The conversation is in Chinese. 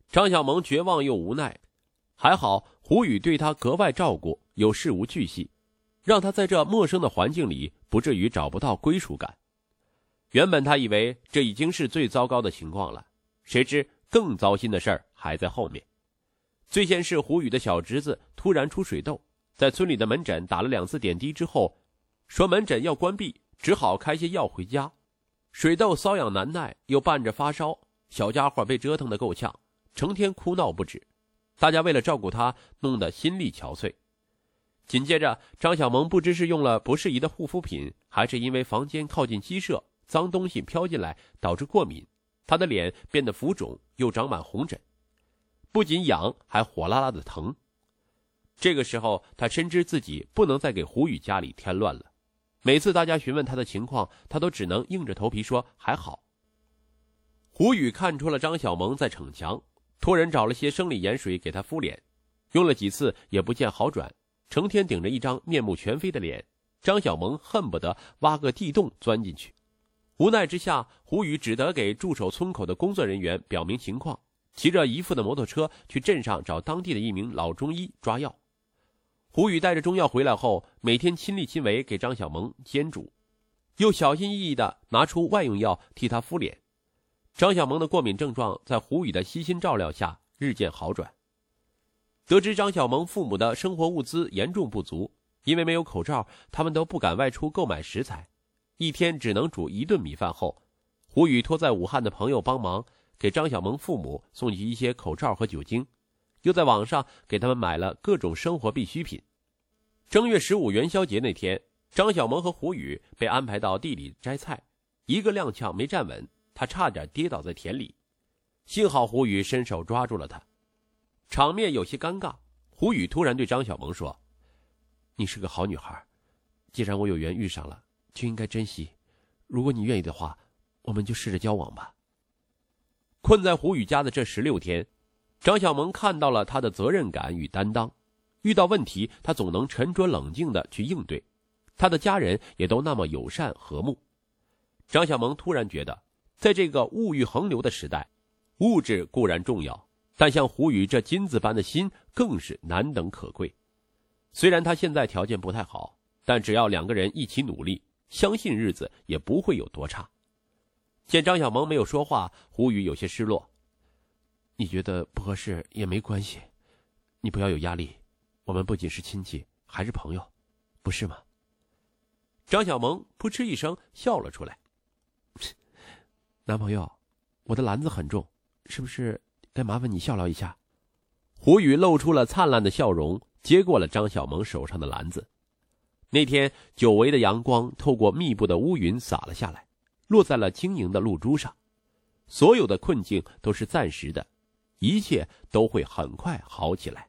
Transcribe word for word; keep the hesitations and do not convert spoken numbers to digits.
张小萌绝望又无奈，还好胡宇对他格外照顾，有事无巨细，让他在这陌生的环境里不至于找不到归属感。原本他以为这已经是最糟糕的情况了，谁知更糟心的事儿还在后面。最先是胡宇的小侄子突然出水痘，在村里的门诊打了两次点滴之后，说门诊要关闭，只好开些药回家。水痘瘙痒难耐，又伴着发烧，小家伙被折腾得够呛，成天哭闹不止。大家为了照顾他，弄得心力憔悴。紧接着，张小萌不知是用了不适宜的护肤品，还是因为房间靠近鸡舍，脏东西飘进来导致过敏，他的脸变得浮肿，又长满红疹，不仅痒，还火辣辣的疼。这个时候，他深知自己不能再给胡宇家里添乱了。每次大家询问他的情况，他都只能硬着头皮说还好。胡宇看出了张小萌在逞强，托人找了些生理盐水给他敷脸，用了几次也不见好转，成天顶着一张面目全非的脸，张小萌恨不得挖个地洞钻进去。无奈之下，胡宇只得给驻守村口的工作人员表明情况，骑着姨父的摩托车去镇上找当地的一名老中医抓药。胡宇带着中药回来后，每天亲力亲为给张小萌煎煮，又小心翼翼地拿出外用药替她敷脸。张小萌的过敏症状在胡宇的悉心照料下日渐好转。得知张小萌父母的生活物资严重不足，因为没有口罩，他们都不敢外出购买食材，一天只能煮一顿米饭后，胡宇托在武汉的朋友帮忙，给张小萌父母送去一些口罩和酒精，又在网上给他们买了各种生活必需品。正月十五元宵节那天，张小萌和胡宇被安排到地里摘菜，一个踉跄没站稳，他差点跌倒在田里，幸好胡宇伸手抓住了他。场面有些尴尬，胡宇突然对张小萌说：“你是个好女孩，既然我有缘遇上了，就应该珍惜。如果你愿意的话，我们就试着交往吧。”困在胡宇家的这十六天，张小萌看到了他的责任感与担当，遇到问题他总能沉着冷静地去应对，他的家人也都那么友善和睦。张小萌突然觉得，在这个物欲横流的时代，物质固然重要，但像胡宇这金子般的心更是难等可贵。虽然他现在条件不太好，但只要两个人一起努力，相信日子也不会有多差。见张小萌没有说话，胡宇有些失落。你觉得不合适也没关系，你不要有压力，我们不仅是亲戚，还是朋友，不是吗？张小萌扑哧一声笑了出来。男朋友，我的篮子很重，是不是该麻烦你效劳一下？胡宇露出了灿烂的笑容，接过了张小萌手上的篮子。那天久违的阳光透过密布的乌云洒了下来，落在了晶莹的露珠上。所有的困境都是暂时的，一切都会很快好起来。